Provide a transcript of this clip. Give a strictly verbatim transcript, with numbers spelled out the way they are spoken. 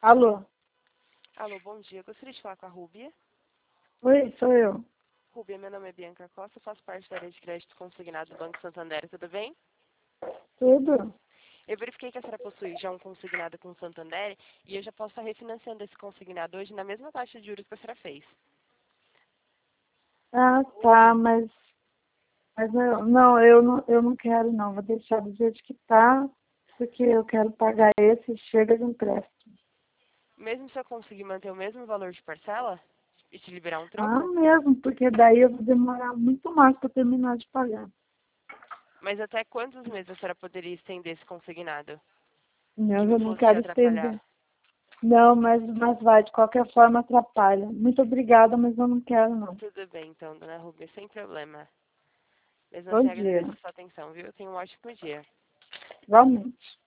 Alô? Alô, bom dia. Eu gostaria de falar com a Rúbia. Oi, sou eu. Rúbia, meu nome é Bianca Costa, faço parte da área de crédito consignado do Banco Santander, tudo bem? Tudo? Eu verifiquei que a senhora possui já um consignado com o Santander e eu já posso estar refinanciando esse consignado hoje na mesma taxa de juros que a senhora fez. Ah, tá, mas, mas eu, não, eu não, eu não quero não. Vou deixar do jeito que tá, porque eu quero pagar esse e chega de empréstimo. Mesmo se eu conseguir manter o mesmo valor de parcela e te liberar um Ah, troco? mesmo, porque daí eu vou demorar muito mais para terminar de pagar. Mas até quantos meses a senhora poderia estender esse consignado? Que Não, não eu não fosse te quero atrapalhar? estender. Não, mas, mas vai, de qualquer forma atrapalha. Muito obrigada, mas eu não quero não. Tudo bem, então, dona Rúbia, sem problema. Mesmo Bom assim, dia. agradeço a sua atenção, viu? Tenha um ótimo dia. Igualmente.